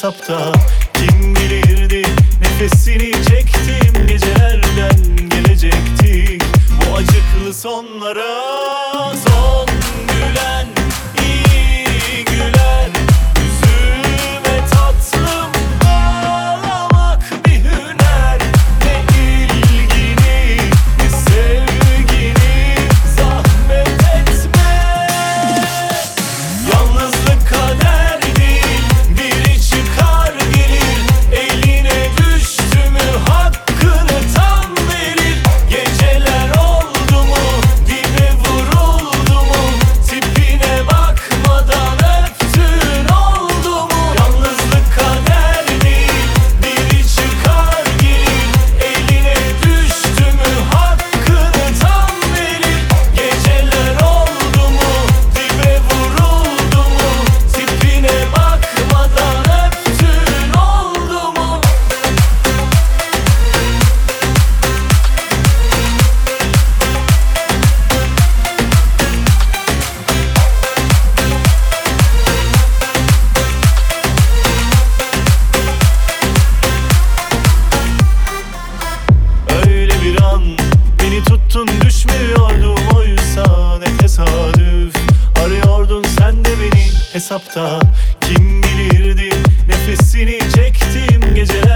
hesapta. Kim bilirdi nefesini çektim, gecelerden gelecektik bu acıklı sonlara. Son gülen iyi güler, yüzüme tatlım ağlamak bir hüner. Ne ilgini ne sevgini zahmet etme. Yalnızlık kader değil, biri çıkar gelir, eline düştü mü hakkını tam verir. Geceler oldu mu, dibe vuruldu mu, tipine bakmadan öptün oldu mu? Yalnızlık kader değil, biri çıkar gelir, eline düştü mü hakkını tam verir. Geceler oldu mu, dibe vuruldu mu, tipine bakmadan öptün oldu mu? Öyle bir an beni tuttun, düşmüyordum oysa ne tesadüf. Arıyordun sen de beni hesapta. Kim bilirdi nefesini çektim geceler.